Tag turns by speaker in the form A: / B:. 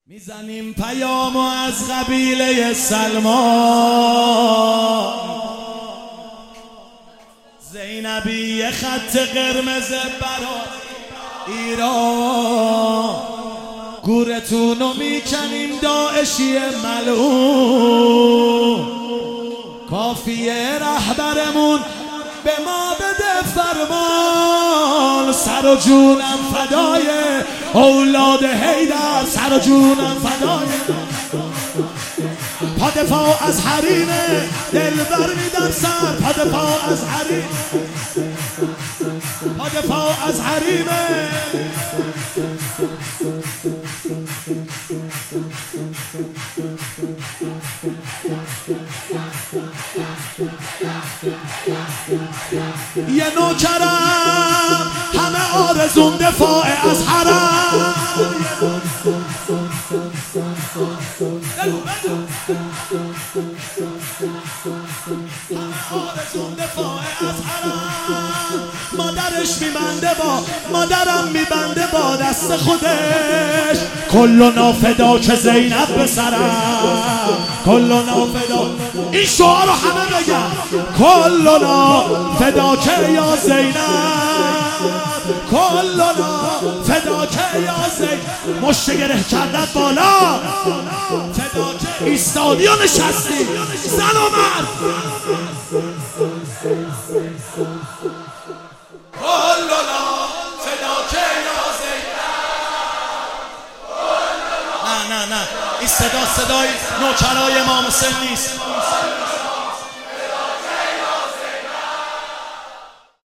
A: میزنیم پیامو از قبیله سلمان، زینبی یه خط قرمز برای ایران، گورتونو میکنیم داعشی ملعون، کافیه رهبرمون به ما بده فرمان، سر و جونم فدای اولاد حیدر، سر و جونم فدای پادفاع از حریم دلبر میدن سر، پادفاع از حریم، پادفاع از حریم یه نوکرم همه آرزون دفاع از حرم، آرزون دفاع از حرم، مادرش میبنده با مادرم میبنده با دست خودش، کلنا فدا که زینب به سرم، کلنا فدا، این شعار رو همه بگم، کلنا فدا که یا زینب، کلنا فدا که یا زینب، مشت گره کردت بالا، فدا که ایستادی و نشستی، زن و مرد، کلنا فدا که یا زینب. نه این صدای نوکرای امام حسین نیست.